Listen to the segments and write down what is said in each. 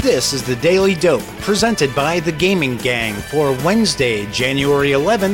This is the Daily Dope, presented by The Gaming Gang for Wednesday, January 11th,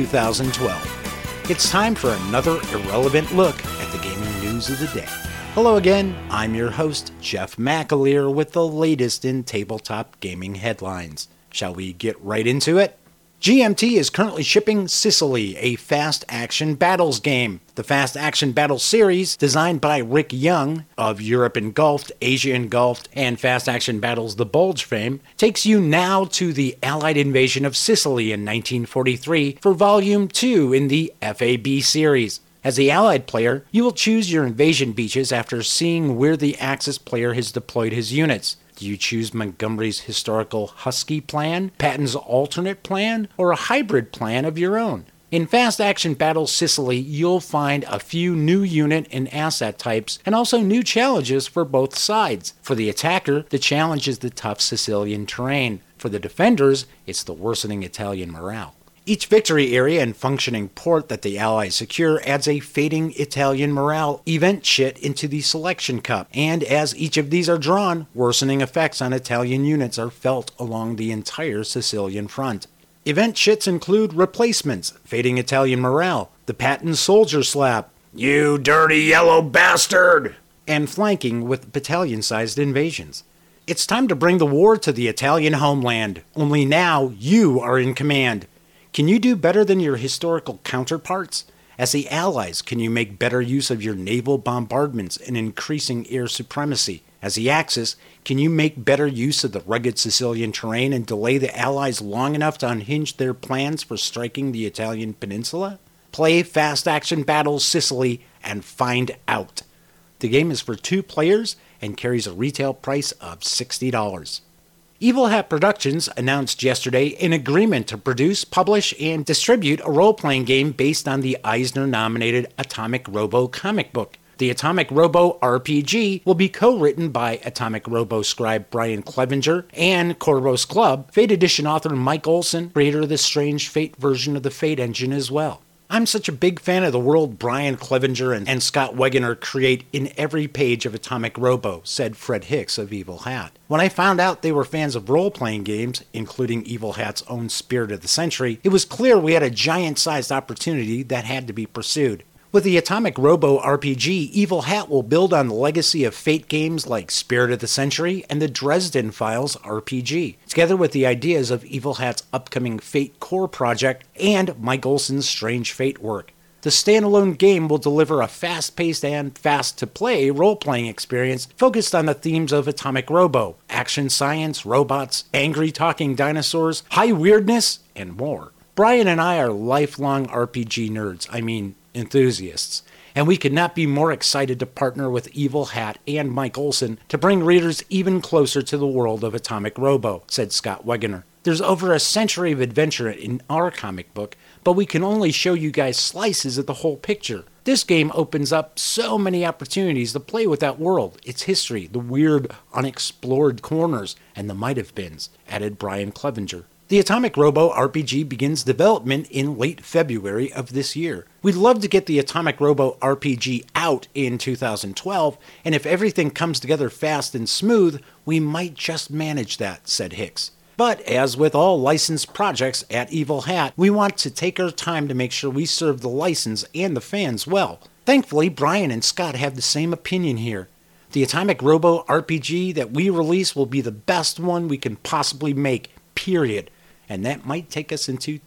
2012. It's time for another irrelevant look at the gaming news of the day. Hello again, I'm your host, Jeff McAleer, with the latest in tabletop gaming headlines. Shall we get right into it? GMT is currently shipping Sicily, a fast-action battles game. The fast-action battle series, designed by Rick Young of Europe Engulfed, Asia Engulfed, and Fast Action Battles The Bulge fame, takes you now to the Allied invasion of Sicily in 1943 for Volume 2 in the FAB series. As the Allied player, you will choose your invasion beaches after seeing where the Axis player has deployed his units. Do you choose Montgomery's historical Husky plan, Patton's alternate plan, or a hybrid plan of your own? In Fast Action Battle Sicily, you'll find a few new unit and asset types, and also new challenges for both sides. For the attacker, the challenge is the tough Sicilian terrain. For the defenders, it's the worsening Italian morale. Each victory area and functioning port that the Allies secure adds a fading Italian morale event shit into the selection cup, and as each of these are drawn, worsening effects on Italian units are felt along the entire Sicilian front. Event shits include replacements, fading Italian morale, the Patton soldier slap, "You dirty yellow bastard!" and flanking with battalion-sized invasions. It's time to bring the war to the Italian homeland, only now you are in command. Can you do better than your historical counterparts? As the Allies, can you make better use of your naval bombardments and increasing air supremacy? As the Axis, can you make better use of the rugged Sicilian terrain and delay the Allies long enough to unhinge their plans for striking the Italian peninsula? Play Fast Action Battles Sicily and find out. The game is for 2 players and carries a retail price of $60. Evil Hat Productions announced yesterday an agreement to produce, publish, and distribute a role-playing game based on the Eisner-nominated Atomic Robo comic book. The Atomic Robo RPG will be co-written by Atomic Robo scribe Brian Clevenger and Corvus Club, Fate Edition author Mike Olson, creator of the Strange Fate version of the Fate engine as well. I'm such a big fan of the world Brian Clevenger and Scott Wegener create in every page of Atomic Robo, said Fred Hicks of Evil Hat. When I found out they were fans of role-playing games, including Evil Hat's own Spirit of the Century, it was clear we had a giant-sized opportunity that had to be pursued. With the Atomic Robo RPG, Evil Hat will build on the legacy of Fate games like Spirit of the Century and the Dresden Files RPG, together with the ideas of Evil Hat's upcoming Fate Core project and Mike Olson's Strange Fate work. The standalone game will deliver a fast-paced and fast-to-play role-playing experience focused on the themes of Atomic Robo, action science, robots, angry talking dinosaurs, high weirdness, and more. Brian and I are lifelong RPG nerds, enthusiasts, and we could not be more excited to partner with Evil Hat and Mike Olson to bring readers even closer to the world of Atomic Robo, said Scott Wegener. There's over a century of adventure in our comic book, but we can only show you guys slices of the whole picture. This game opens up so many opportunities to play with that world, its history, the weird, unexplored corners, and the might-have-beens, added Brian Clevenger. The Atomic Robo RPG begins development in late February of this year. We'd love to get the Atomic Robo RPG out in 2012, and if everything comes together fast and smooth, we might just manage that, said Hicks. But as with all licensed projects at Evil Hat, we want to take our time to make sure we serve the license and the fans well. Thankfully, Brian and Scott have the same opinion here. The Atomic Robo RPG that we release will be the best one we can possibly make, period. And that might take us into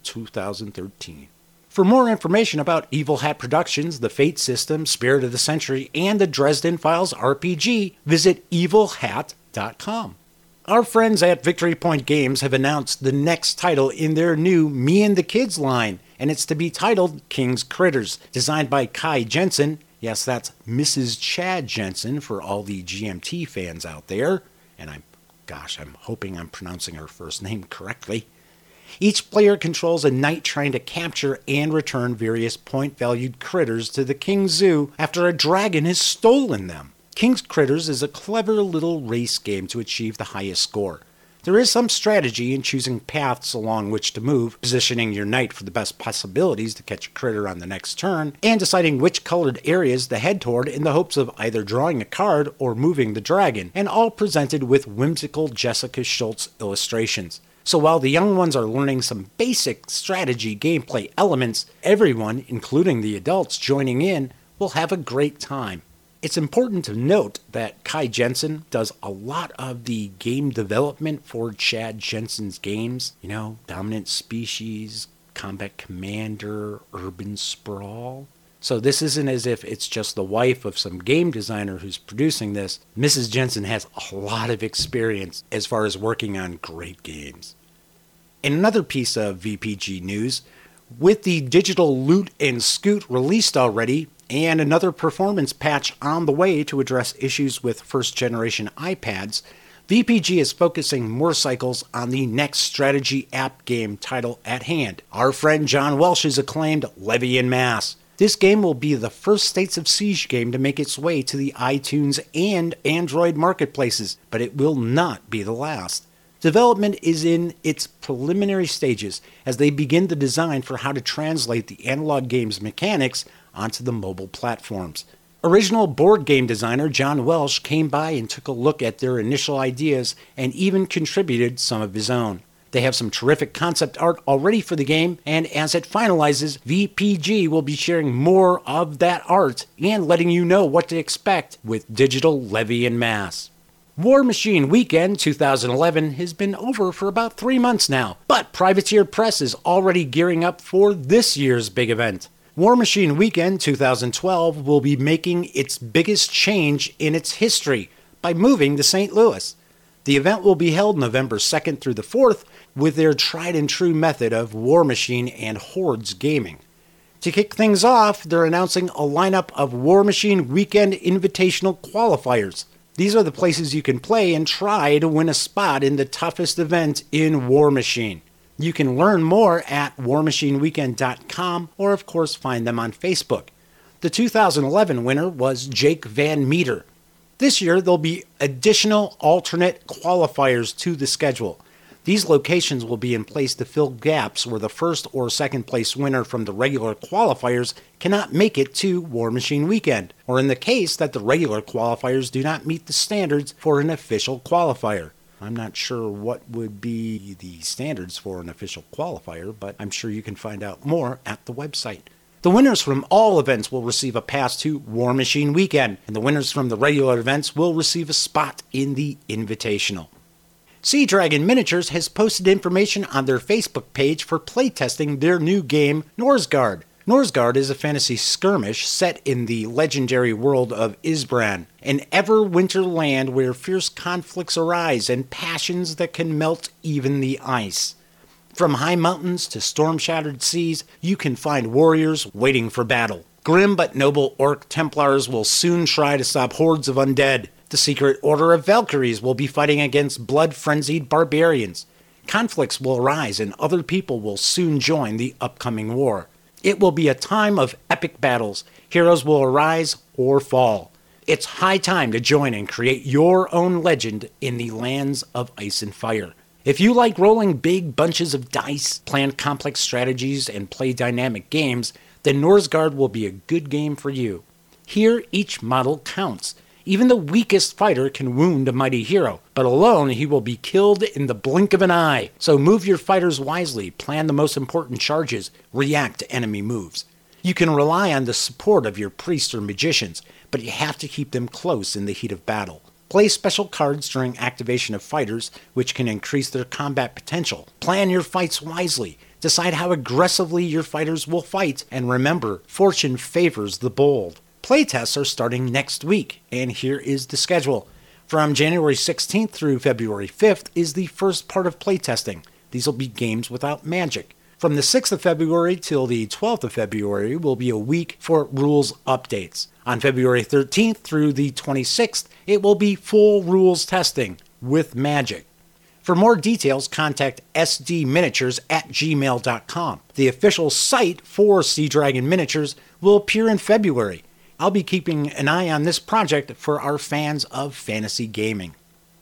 2013. For more information about Evil Hat Productions, the Fate System, Spirit of the Century, and the Dresden Files RPG, visit evilhat.com. Our friends at Victory Point Games have announced the next title in their new Me and the Kids line, and it's to be titled King's Critters, designed by Kai Jensen. Yes, that's Mrs. Chad Jensen for all the GMT fans out there. And I'm hoping I'm pronouncing her first name correctly. Each player controls a knight trying to capture and return various point-valued critters to the King's Zoo after a dragon has stolen them. King's Critters is a clever little race game to achieve the highest score. There is some strategy in choosing paths along which to move, positioning your knight for the best possibilities to catch a critter on the next turn, and deciding which colored areas to head toward in the hopes of either drawing a card or moving the dragon, and all presented with whimsical Jessica Schultz illustrations. So while the young ones are learning some basic strategy gameplay elements, everyone, including the adults joining in, will have a great time. It's important to note that Kai Jensen does a lot of the game development for Chad Jensen's games. Dominant Species, Combat Commander, Urban Sprawl. So this isn't as if it's just the wife of some game designer who's producing this. Mrs. Jensen has a lot of experience as far as working on great games. In another piece of VPG news, with the digital Loot and Scoot released already, and another performance patch on the way to address issues with first-generation iPads, VPG is focusing more cycles on the next strategy app game title at hand, our friend John Welsh's acclaimed Levy en Masse. This game will be the first States of Siege game to make its way to the iTunes and Android marketplaces, but it will not be the last. Development is in its preliminary stages as they begin the design for how to translate the analog game's mechanics onto the mobile platforms. Original board game designer John Welsh came by and took a look at their initial ideas and even contributed some of his own. They have some terrific concept art already for the game, and as it finalizes, VPG will be sharing more of that art and letting you know what to expect with digital Levy en Masse. Warmachine Weekend 2011 has been over for about 3 months now, but Privateer Press is already gearing up for this year's big event. Warmachine Weekend 2012 will be making its biggest change in its history by moving to St. Louis. The event will be held November 2nd through the 4th with their tried and true method of Warmachine and Hordes gaming. To kick things off, they're announcing a lineup of Warmachine Weekend Invitational qualifiers. These are the places you can play and try to win a spot in the toughest event in Warmachine. You can learn more at warmachineweekend.com or of course find them on Facebook. The 2011 winner was Jake Van Meter. This year there'll be additional alternate qualifiers to the schedule. These locations will be in place to fill gaps where the first or second place winner from the regular qualifiers cannot make it to Warmachine Weekend, or in the case that the regular qualifiers do not meet the standards for an official qualifier. I'm not sure what would be the standards for an official qualifier, but I'm sure you can find out more at the website. The winners from all events will receive a pass to Warmachine Weekend, and the winners from the regular events will receive a spot in the Invitational. Sea Dragon Miniatures has posted information on their Facebook page for playtesting their new game, Norsgard. Norsgard is a fantasy skirmish set in the legendary world of Isbran, an ever-winter land where fierce conflicts arise and passions that can melt even the ice. From high mountains to storm-shattered seas, you can find warriors waiting for battle. Grim but noble Orc Templars will soon try to stop hordes of undead. The Secret Order of Valkyries will be fighting against blood-frenzied barbarians. Conflicts will arise and other people will soon join the upcoming war. It will be a time of epic battles. Heroes will arise or fall. It's high time to join and create your own legend in the lands of ice and fire. If you like rolling big bunches of dice, plan complex strategies, and play dynamic games, then Norsgard will be a good game for you. Here, each model counts. Even the weakest fighter can wound a mighty hero, but alone he will be killed in the blink of an eye. So move your fighters wisely, plan the most important charges, react to enemy moves. You can rely on the support of your priests or magicians, but you have to keep them close in the heat of battle. Play special cards during activation of fighters, which can increase their combat potential. Plan your fights wisely. Decide how aggressively your fighters will fight, and remember, fortune favors the bold. Playtests are starting next week, and here is the schedule. From January 16th through February 5th is the first part of playtesting. These will be games without magic. From the 6th of February till the 12th of February will be a week for rules updates. On February 13th through the 26th, it will be full rules testing with magic. For more details, contact sdminiatures@gmail.com. The official site for Sea Dragon Miniatures will appear in February. I'll be keeping an eye on this project for our fans of fantasy gaming.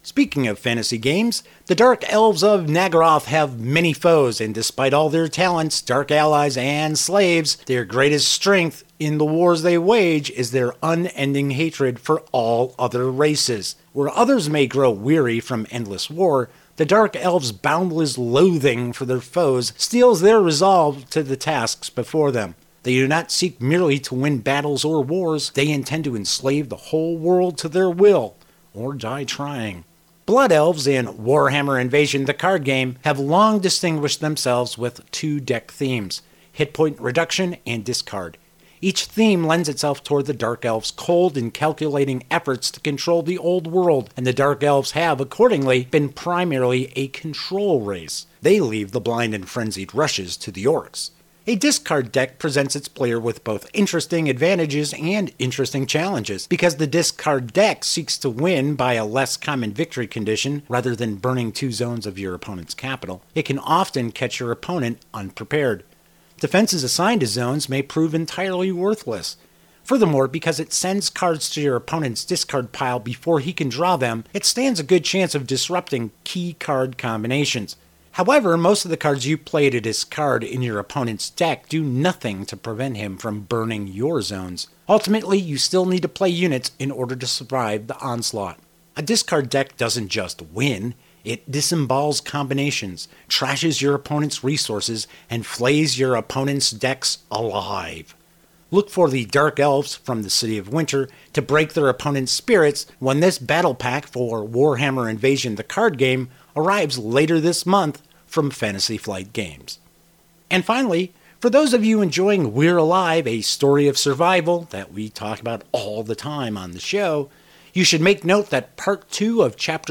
Speaking of fantasy games, the Dark Elves of Naggaroth have many foes, and despite all their talents, dark allies, and slaves, their greatest strength in the wars they wage is their unending hatred for all other races. Where others may grow weary from endless war, the Dark Elves' boundless loathing for their foes steels their resolve to the tasks before them. They do not seek merely to win battles or wars, they intend to enslave the whole world to their will, or die trying. Blood Elves and Warhammer Invasion the card game have long distinguished themselves with two deck themes, hit point reduction and discard. Each theme lends itself toward the Dark Elves' cold and calculating efforts to control the old world, and the Dark Elves have, accordingly, been primarily a control race. They leave the blind and frenzied rushes to the orcs. A discard deck presents its player with both interesting advantages and interesting challenges, because the discard deck seeks to win by a less common victory condition rather than burning 2 zones of your opponent's capital. It can often catch your opponent unprepared. Defenses assigned to zones may prove entirely worthless. Furthermore, because it sends cards to your opponent's discard pile before he can draw them, it stands a good chance of disrupting key card combinations. However, most of the cards you play to discard in your opponent's deck do nothing to prevent him from burning your zones. Ultimately, you still need to play units in order to survive the onslaught. A discard deck doesn't just win, it disembowels combinations, trashes your opponent's resources, and flays your opponent's decks alive. Look for the Dark Elves from the City of Winter to break their opponent's spirits when this battle pack for Warhammer Invasion the card game arrives later this month from Fantasy Flight Games. And finally, for those of you enjoying We're Alive, a story of survival that we talk about all the time on the show, you should make note that Part 2 of Chapter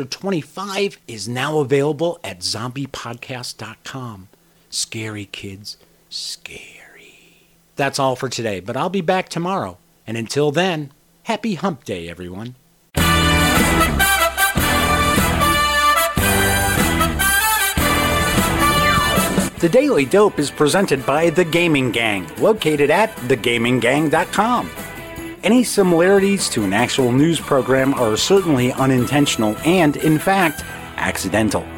25 is now available at zombiepodcast.com. Scary, kids. Scary. That's all for today, but I'll be back tomorrow. And until then, happy Hump Day, everyone. The Daily Dope is presented by The Gaming Gang, located at thegaminggang.com. Any similarities to an actual news program are certainly unintentional and, in fact, accidental.